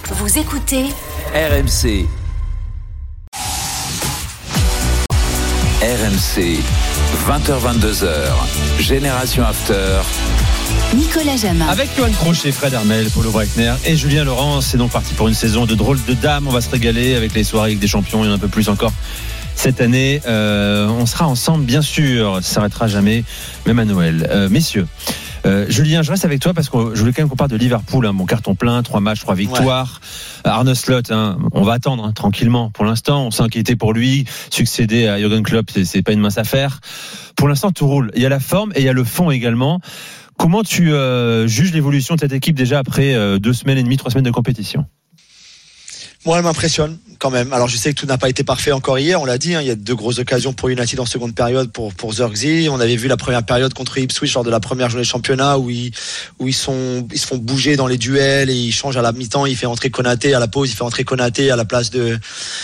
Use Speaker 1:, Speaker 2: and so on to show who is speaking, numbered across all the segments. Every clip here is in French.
Speaker 1: Vous écoutez
Speaker 2: RMC. RMC, 20h-22h, Génération After.
Speaker 1: Nicolas Jamin.
Speaker 3: Avec Johan Crochet, Fred Hermel, Paulo Breitner et Julien Laurent. C'est donc parti pour une saison de drôles de dames. On va se régaler avec les soirées avec des champions et un peu plus encore. Cette année, on sera ensemble, bien sûr. Ça ne s'arrêtera jamais, même à Noël. Messieurs, Julien, je reste avec toi parce que je voulais quand même qu'on parle de Liverpool. Mon carton plein, 3 matchs, 3 victoires. Ouais. Arne Slot, on va attendre tranquillement. Pour l'instant, on s'est inquiété pour lui. Succéder à Jürgen Klopp, c'est pas une mince affaire. Pour l'instant, tout roule. Il y a la forme et il y a le fond également. Comment tu juges l'évolution de cette équipe déjà après 2 semaines et demie, 3 semaines de compétition ?
Speaker 4: Moi, elle m'impressionne quand même. Alors, je sais que tout n'a pas été parfait encore hier. On l'a dit, il y a 2 grosses occasions pour United en seconde période pour Zirkzee. On avait vu la première période contre Ipswich lors de la première journée de championnat où ils se font bouger dans les duels et ils changent à la mi-temps. Il fait entrer Konaté à la pause. Il fait entrer Konaté à la place de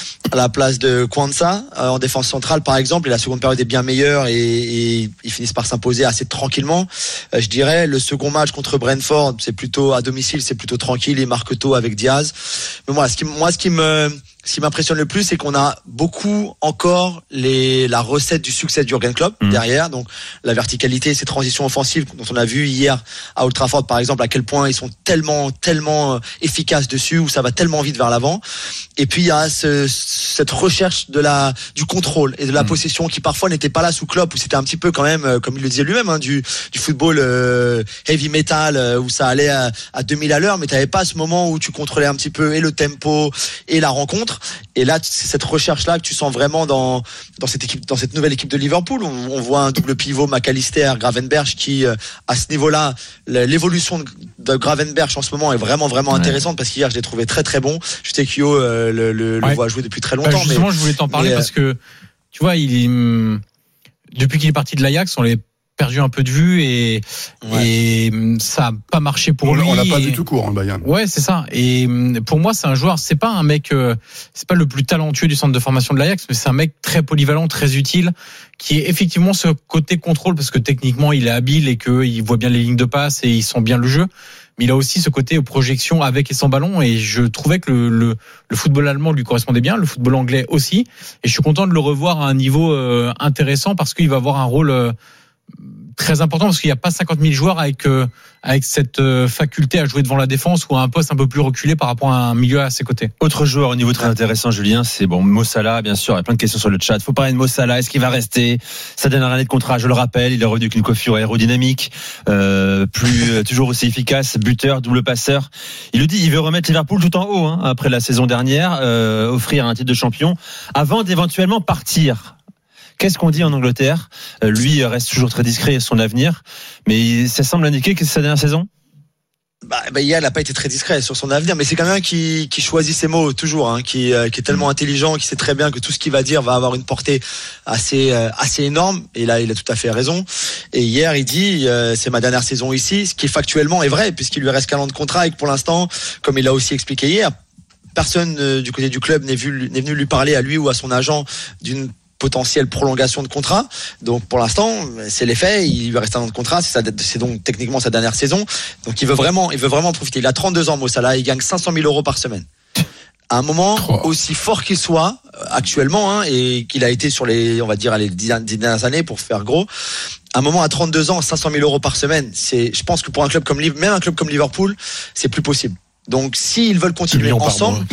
Speaker 4: Kwanza en défense centrale par exemple. Et la seconde période est bien meilleure et ils finissent par s'imposer assez tranquillement. Je dirais le second match contre Brentford, c'est plutôt à domicile, c'est plutôt tranquille. Ils marquent tôt avec Diaz. Mais ce qui m'impressionne le plus, c'est qu'on a beaucoup encore la recette du succès de Jürgen Klopp derrière. Donc, la verticalité, ces transitions offensives dont on a vu hier à Old Trafford, par exemple, à quel point ils sont tellement efficaces dessus, où ça va tellement vite vers l'avant. Et puis, il y a cette recherche du contrôle et de la possession qui parfois n'était pas là sous Klopp, où c'était un petit peu quand même, comme il le disait lui-même, du football heavy metal, où ça allait à 2000 à l'heure, mais t'avais pas ce moment où tu contrôlais un petit peu et le tempo et la rencontre. Et là, c'est cette recherche-là que tu sens vraiment dans cette nouvelle équipe de Liverpool. On voit un double pivot McAllister, Gravenberch qui, à ce niveau-là, l'évolution de Gravenberch en ce moment est vraiment, vraiment intéressante parce qu'hier, je l'ai trouvé très, très bon. Je sais qu'Yo le voit jouer depuis très longtemps.
Speaker 5: Justement, je voulais t'en parler parce que, tu vois, depuis qu'il est parti de l'Ajax, on l'est perdu un peu de vue et ça a pas marché pour lui.
Speaker 6: On l'a pas vu tout court, Bayern.
Speaker 5: Ouais, c'est ça. Et pour moi, c'est un joueur, c'est pas un mec, c'est pas le plus talentueux du centre de formation de l'Ajax, mais c'est un mec très polyvalent, très utile, qui est effectivement ce côté contrôle parce que techniquement, il est habile et qu'il voit bien les lignes de passe et il sent bien le jeu. Mais il a aussi ce côté projection avec et sans ballon et je trouvais que le football allemand lui correspondait bien, le football anglais aussi. Et je suis content de le revoir à un niveau intéressant parce qu'il va avoir un rôle très important parce qu'il n'y a pas 50 000 joueurs avec cette faculté à jouer devant la défense ou à un poste un peu plus reculé par rapport à un milieu à ses côtés.
Speaker 3: Autre joueur au niveau très intéressant, Julien, c'est Mo Salah, bien sûr. Il y a plein de questions sur le chat. Faut parler de Mo Salah. Est-ce qu'il va rester? Sa dernière année de contrat, je le rappelle, il est revenu avec une coiffure aérodynamique, toujours aussi efficace, buteur, double passeur. Il le dit, il veut remettre Liverpool tout en haut, après la saison dernière, offrir un titre de champion, avant d'éventuellement partir. Qu'est-ce qu'on dit en Angleterre ? Lui reste toujours très discret son avenir, mais ça semble indiquer que c'est sa dernière saison.
Speaker 4: Hier, il n'a pas été très discret sur son avenir, mais c'est quelqu'un qui choisit ses mots toujours, qui est tellement intelligent, qui sait très bien que tout ce qu'il va dire va avoir une portée assez énorme. Et là, il a tout à fait raison. Et hier, il dit c'est ma dernière saison ici, ce qui factuellement est vrai, puisqu'il lui reste qu'un an de contrat et que pour l'instant, comme il l'a aussi expliqué hier, personne du côté du club n'est venu lui parler à lui ou à son agent d'une potentielle prolongation de contrat. Donc pour l'instant, c'est les faits, il lui reste un an de contrat, c'est donc techniquement sa dernière saison. Donc il veut vraiment profiter. Il a 32 ans, Mo Salah, il gagne 500 000 € par semaine. À un moment aussi fort qu'il soit actuellement, et qu'il a été sur les 10 dernières années pour faire gros. À un moment, à 32 ans, 500 000 € par semaine, je pense que pour un club comme même un club comme Liverpool, c'est plus possible. Donc s'ils veulent continuer ensemble.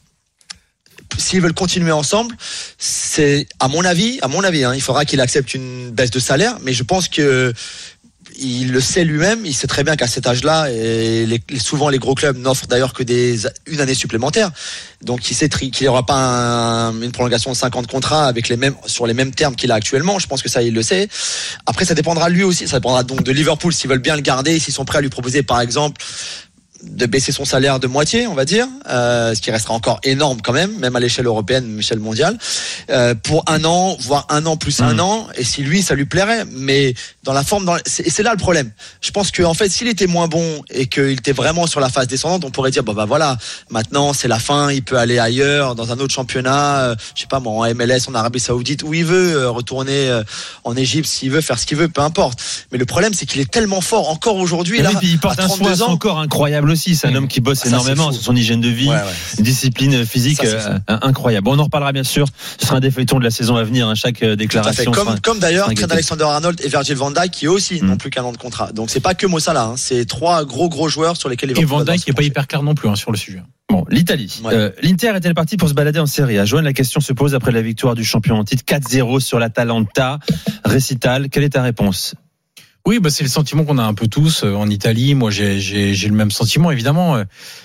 Speaker 4: S'ils veulent continuer ensemble, c'est à mon avis, il faudra qu'il accepte une baisse de salaire. Mais je pense que il le sait lui-même. Il sait très bien qu'à cet âge-là, souvent les gros clubs n'offrent d'ailleurs que une année supplémentaire. Donc il sait qu'il n'y aura pas une prolongation de 5 ans de contrat sur les mêmes termes qu'il a actuellement. Je pense que ça, il le sait. Après, ça dépendra de lui aussi. Ça dépendra donc de Liverpool s'ils veulent bien le garder, s'ils sont prêts à lui proposer, par exemple, de baisser son salaire de moitié, on va dire, ce qui restera encore énorme quand même à l'échelle européenne, l'échelle mondiale, pour 1 an, voire 1 an plus 1 an, et si lui, ça lui plairait, mais dans la forme, et c'est là le problème. Je pense que en fait, s'il était moins bon et qu'il était vraiment sur la phase descendante, on pourrait dire voilà, maintenant c'est la fin, il peut aller ailleurs, dans un autre championnat, je sais pas moi, en MLS, en Arabie Saoudite, où il veut retourner en Égypte, s'il veut faire ce qu'il veut, peu importe. Mais le problème, c'est qu'il est tellement fort encore aujourd'hui.
Speaker 3: Là, il porte un soin encore incroyable. Naples aussi. C'est un homme qui bosse énormément sur son hygiène de vie, discipline physique incroyable. Bon, on en reparlera bien sûr. Ce sera un des feuilletons de la saison à venir. Chaque déclaration.
Speaker 4: Comme d'ailleurs Trent Alexander-Arnold et Virgil van Dijk qui aussi n'ont plus qu'un an de contrat. Donc c'est pas que Mo Salah. C'est 3 gros joueurs sur lesquels ils vont.
Speaker 5: Et Van Dijk qui est pas hyper clair non plus sur le sujet.
Speaker 3: Bon, l'Italie. L'Inter est-elle partie pour se balader en Serie A? Joanne, la question se pose après la victoire du champion en titre 4-0 sur l'Atalanta. Récital, quelle est ta réponse?
Speaker 5: Oui, c'est le sentiment qu'on a un peu tous en Italie. Moi, j'ai le même sentiment, évidemment.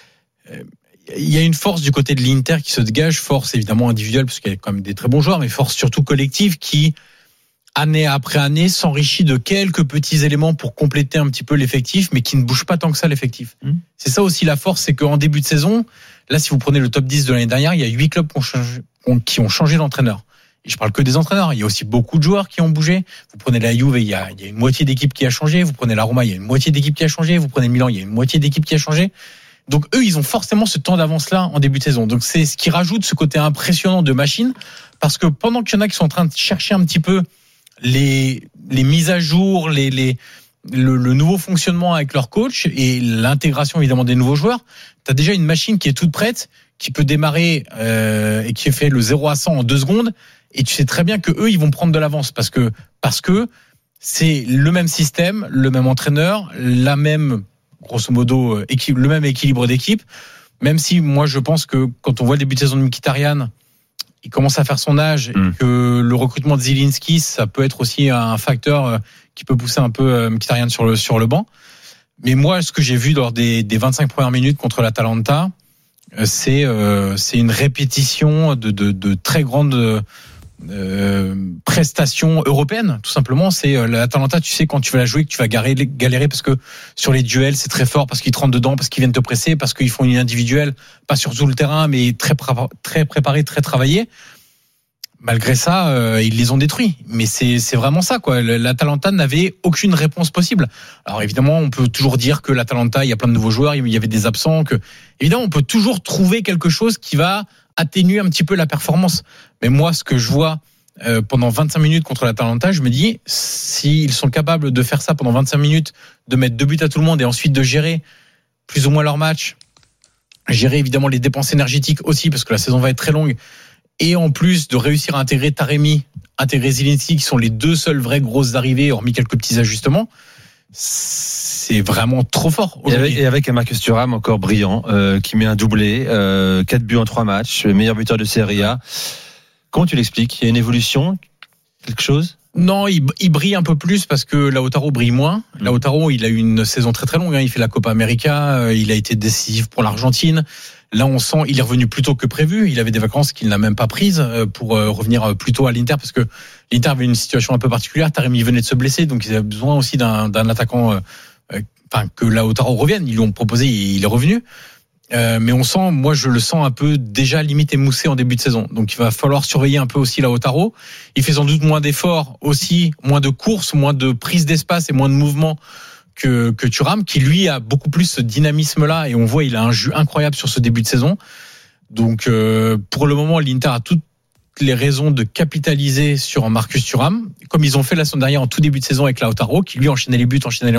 Speaker 5: Il y a une force du côté de l'Inter qui se dégage, force évidemment individuelle, parce qu'il y a quand même des très bons joueurs, mais force surtout collective qui, année après année, s'enrichit de quelques petits éléments pour compléter un petit peu l'effectif, mais qui ne bouge pas tant que ça l'effectif. C'est ça aussi la force, c'est qu'en début de saison, là, si vous prenez le top 10 de l'année dernière, il y a 8 clubs qui ont changé d'entraîneur. Et je parle que des entraîneurs. Il y a aussi beaucoup de joueurs qui ont bougé. Vous prenez la Juve, il y a une moitié d'équipe qui a changé. Vous prenez la Roma, il y a une moitié d'équipe qui a changé. Vous prenez le Milan, il y a une moitié d'équipe qui a changé. Donc eux, ils ont forcément ce temps d'avance-là en début de saison. Donc c'est ce qui rajoute ce côté impressionnant de machine, parce que pendant qu'il y en a qui sont en train de chercher un petit peu les mises à jour, le nouveau fonctionnement avec leur coach et l'intégration évidemment des nouveaux joueurs, tu as déjà une machine qui est toute prête, qui peut démarrer et qui fait le 0 à 100 en 2 secondes. Et tu sais très bien que eux, ils vont prendre de l'avance parce que c'est le même système, le même entraîneur, la même, grosso modo, le même équilibre d'équipe. Même si moi, je pense que quand on voit le début de saison de Mkhitaryan, il commence à faire son âge, et que le recrutement de Zielinski, ça peut être aussi un facteur qui peut pousser un peu Mkhitaryan sur le banc. Mais moi, ce que j'ai vu lors des 25 premières minutes contre l'Atalanta, c'est une répétition de très grandes prestations européennes, tout simplement. C'est l'Atalanta, tu sais quand tu vas la jouer que tu vas galérer parce que sur les duels c'est très fort, parce qu'ils te rentrent dedans, parce qu'ils viennent te presser, parce qu'ils font une individuelle, pas sur tout le terrain mais très préparé, très travaillé. Malgré ça, ils les ont détruits. Mais c'est vraiment ça, quoi. L'Atalanta n'avait aucune réponse possible. Alors évidemment, on peut toujours dire que l'Atalanta, il y a plein de nouveaux joueurs, il y avait des absents, évidemment, on peut toujours trouver quelque chose qui va atténuer un petit peu la performance. Mais moi, ce que je vois pendant 25 minutes contre l'Atalanta, je me dis, s'ils sont capables de faire ça pendant 25 minutes, de mettre 2 buts à tout le monde et ensuite de gérer plus ou moins leur match, gérer évidemment les dépenses énergétiques aussi, parce que la saison va être très longue, et en plus de réussir à intégrer Taremi, intégrer Zielinski, qui sont les 2 seules vraies grosses arrivées, hormis quelques petits ajustements, c'est vraiment trop fort.
Speaker 3: Et avec un Marcus Thuram encore brillant, qui met un doublé, 4 buts en 3 matchs, meilleur buteur de Serie A. Comment tu l'expliques? Il y a une évolution? Quelque chose?
Speaker 5: Non, il brille un peu plus parce que Lautaro brille moins. Lautaro, il a eu une saison très très longue. Il fait la Copa América, il a été décisif pour l'Argentine. Là, on sent, il est revenu plus tôt que prévu. Il avait des vacances qu'il n'a même pas prises pour revenir plus tôt à l'Inter, parce que l'Inter avait une situation un peu particulière. Taremi venait de se blesser, donc ils avaient besoin aussi d'un attaquant, que Lautaro revienne. Ils lui ont proposé, il est revenu. Mais on sent, moi je le sens un peu déjà limite émoussé en début de saison. Donc il va falloir surveiller un peu aussi Lautaro. Il fait sans doute moins d'efforts aussi, moins de courses, moins de prise d'espace et moins de mouvement que Thuram, qui lui a beaucoup plus ce dynamisme-là, et on voit il a un jus incroyable sur ce début de saison. Donc pour le moment, l'Inter a toutes les raisons de capitaliser sur Marcus Thuram, comme ils ont fait la semaine dernière en tout début de saison avec Lautaro, qui lui enchaînait les buts, enchaînait.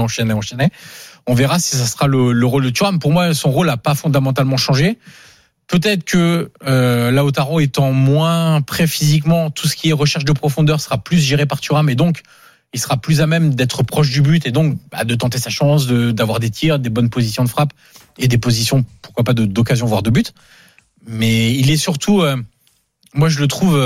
Speaker 5: On verra si ça sera le rôle de Thuram. Pour moi, son rôle n'a pas fondamentalement changé. Peut-être que Lautaro étant moins prêt physiquement, tout ce qui est recherche de profondeur sera plus géré par Thuram, et donc il sera plus à même d'être proche du but et donc de tenter sa chance, d'avoir des tirs, des bonnes positions de frappe et des positions, pourquoi pas, d'occasion, voire de but. Mais il est surtout, moi je le trouve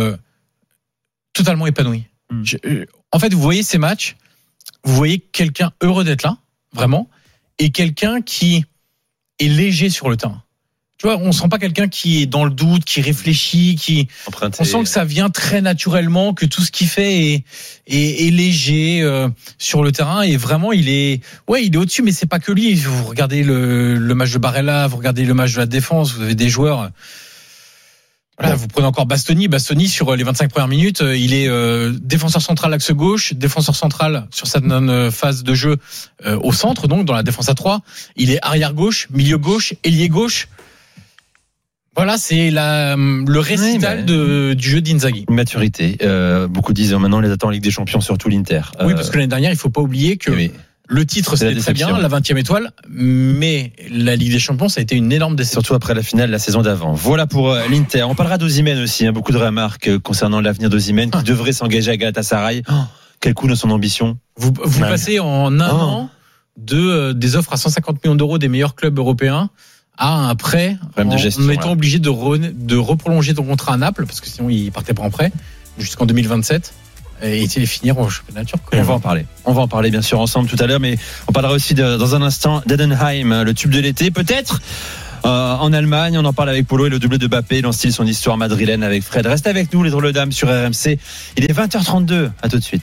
Speaker 5: totalement épanoui. En fait, vous voyez ces matchs, vous voyez quelqu'un heureux d'être là, vraiment, et quelqu'un qui est léger sur le terrain. Tu vois, on sent pas quelqu'un qui est dans le doute, qui réfléchit, on sent que ça vient très naturellement, que tout ce qu'il fait est léger sur le terrain, et vraiment il est au-dessus, mais c'est pas que lui. Vous regardez le match de Barella, vous regardez le match de la défense, vous avez des joueurs. Voilà, vous prenez encore Bastoni sur les 25 premières minutes, il est défenseur central axe gauche, défenseur central sur certaines phases de jeu au centre, donc dans la défense à 3, il est arrière gauche, milieu gauche, ailier gauche. Voilà, c'est le récital du jeu d'Inzaghi.
Speaker 3: Maturité. Beaucoup disent maintenant, on les attend en Ligue des Champions, surtout l'Inter.
Speaker 5: Oui, parce que l'année dernière, il faut pas oublier que Le titre,
Speaker 3: C'est la
Speaker 5: c'était très
Speaker 3: déception.
Speaker 5: bien, la 20e étoile, mais la Ligue des Champions, ça a été une énorme déception.
Speaker 3: Surtout après la finale la saison d'avant. Voilà pour l'Inter. On parlera d'Osimhen aussi. Beaucoup de remarques concernant l'avenir d'Osimhen qui devrait s'engager à Galatasaray. Quel coup dans son ambition.
Speaker 5: Vous passez en un an des offres à 150 millions d'euros des meilleurs clubs européens à un prêt
Speaker 3: Problème de gestion,
Speaker 5: en étant
Speaker 3: là.
Speaker 5: obligé de reprolonger ton contrat à Naples, parce que sinon il partait pas en prêt jusqu'en 2027 et finir au championnat turc.
Speaker 3: On va en parler. On va en parler bien sûr ensemble tout à l'heure, mais on parlera aussi dans un instant d'Edenheim, le tube de l'été, peut-être en Allemagne. On en parle avec Polo et le doublé de Mbappé, il en style son histoire madrilène avec Fred. Reste avec nous, les drôles de dames sur RMC. Il est 20h32. À tout de suite.